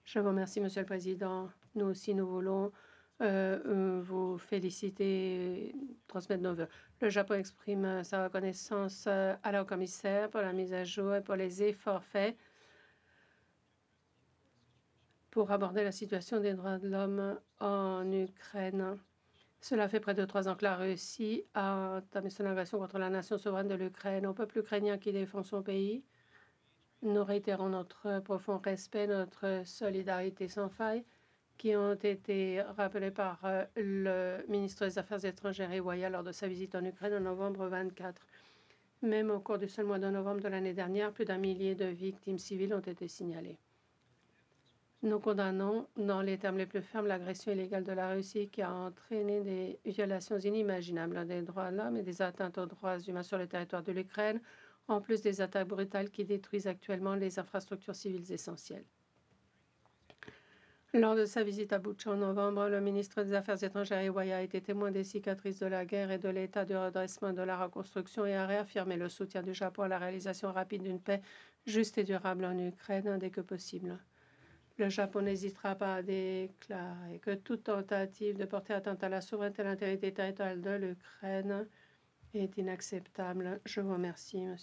Je vous remercie, Monsieur le Président. Nous aussi, nous voulons vous féliciter et transmettre nos vœux. Le Japon exprime sa reconnaissance à la commissaire pour la mise à jour et pour les efforts faits pour aborder la situation des droits de l'homme en Ukraine. Cela fait près de 3 ans que la Russie a entamé son agression contre la nation souveraine de l'Ukraine. Au peuple ukrainien qui défend son pays, nous réitérons notre profond respect, notre solidarité sans faille, qui ont été rappelés par le ministre des Affaires étrangères Iwaya lors de sa visite en Ukraine en novembre 24. Même au cours du seul mois de novembre de l'année dernière, plus d'1 millier de victimes civiles ont été signalées. Nous condamnons dans les termes les plus fermes l'agression illégale de la Russie qui a entraîné des violations inimaginables des droits de l'homme et des atteintes aux droits humains sur le territoire de l'Ukraine, en plus des attaques brutales qui détruisent actuellement les infrastructures civiles essentielles. Lors de sa visite à Boutcha en novembre, le ministre des Affaires étrangères Iwaya a été témoin des cicatrices de la guerre et de l'état de redressement de la reconstruction et a réaffirmé le soutien du Japon à la réalisation rapide d'une paix juste et durable en Ukraine dès que possible. Le Japon n'hésitera pas à déclarer que toute tentative de porter atteinte à la souveraineté et à l'intégrité territoriale de l'Ukraine est inacceptable. Je vous remercie, Monsieur.